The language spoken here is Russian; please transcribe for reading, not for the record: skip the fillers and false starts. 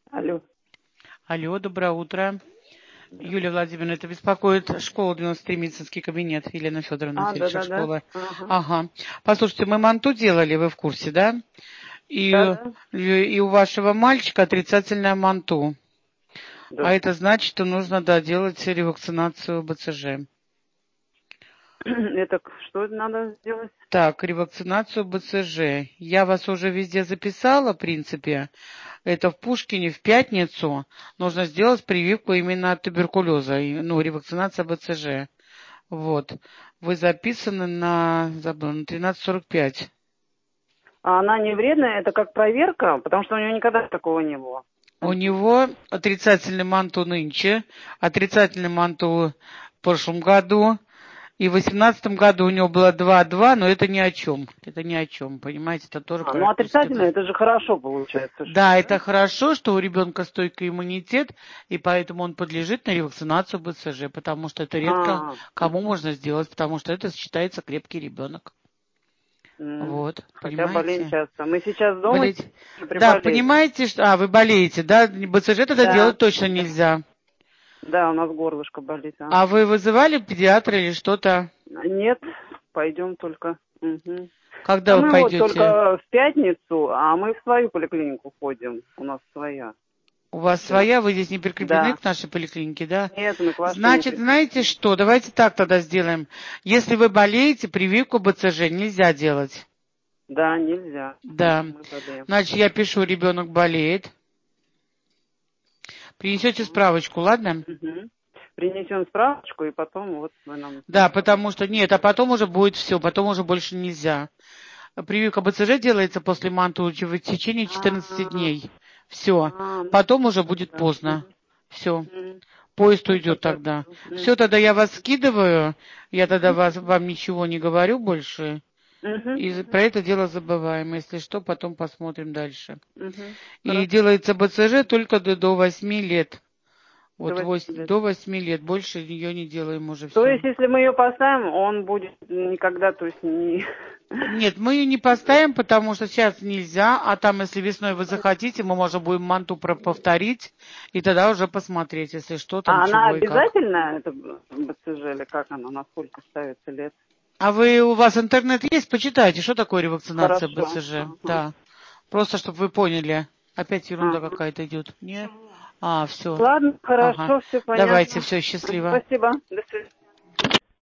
Алло. Алло, доброе утро. Юлия Владимировна, это беспокоит школа 93, медицинский кабинет. Елена Федоровна, фельдшер Да-да-да. школы. Ага. Ага. Послушайте, мы манту делали, вы в курсе, да? И, Да-да. и у вашего мальчика отрицательное манту. Да. А это значит, что нужно доделать ревакцинацию БЦЖ. Это что надо сделать? Так, ревакцинацию БЦЖ. Я вас уже везде записала, в принципе. Это в Пушкине в пятницу нужно сделать прививку именно от туберкулеза, ну, ревакцинация БЦЖ. Вот. Вы записаны забыла, на 13:45. А она не вредная? Это как проверка? Потому что у него никогда такого не было. У него отрицательный манту нынче, отрицательный манту в прошлом году. И в 2018 году у него было 2,2, но это ни о чем. Это ни о чем, понимаете, это тоже Ну практически... отрицательно, это же хорошо получается. Да, это хорошо, что у ребенка стойкий иммунитет, и поэтому он подлежит на ревакцинацию БЦЖ, потому что это редко А, кому можно сделать, потому что это считается крепкий ребенок. Вот, хотя болеем понимаете? часто. Мы сейчас дома Болеть. Да, приболели. понимаете, что... вы болеете, да? БЦЖ тогда Да. делать точно Да. нельзя. Да, у нас горлышко болит. А Ага. вы вызывали педиатра или что-то? Нет, пойдем только. Угу. Когда Да вы мы вот пойдете? только в пятницу, а мы в свою поликлинику ходим. У нас своя. У вас Все. своя, вы здесь не прикреплены Да. к нашей поликлинике, да? Нет, мы к вашей не Значит, знаете прикреплены. что? Давайте так тогда сделаем. Если вы болеете, прививку БЦЖ нельзя делать. Да, нельзя. Да. Мы болеем. Значит, я пишу, ребенок болеет. Принесете справочку, ладно? Угу. Принесем справочку, и потом вот вы нам Да, справку потому что нет, а сделаете. потом уже будет все, потом уже больше нельзя. Прививка БЦЖ делается после манту в течение 14 А, дней. Все. ну, Потом уже будет тогда. поздно. Все. Мгм. Поезд Ну, уйдет тогда тогда. всё. Все, тогда я вас скидываю. Я тогда Мгм. вам ничего не говорю больше. Мгм. И про это дело забываем. Если что, потом посмотрим дальше. Мгм. И Хорошо. делается БЦЖ только до 8 лет. До Вот 8 лет. до 8 лет. Больше ее не делаем уже То все. есть, если мы ее поставим, он будет никогда, то есть, не... Нет, мы ее не поставим, потому что сейчас нельзя, а там, если весной вы захотите, мы, может, будем манту повторить, и тогда уже посмотреть, если что там, А она чего и как. обязательно, это БЦЖ, или как она, насколько ставится лет? А у вас интернет есть? Почитайте, что такое ревакцинация Хорошо. БЦЖ. Ага. Да. Просто, чтобы вы поняли. Опять ерунда Ага. какая-то идет. Нет? А, все. Ладно, Ага. хорошо, все Давайте, понятно. все, счастливо. Спасибо. До свидания.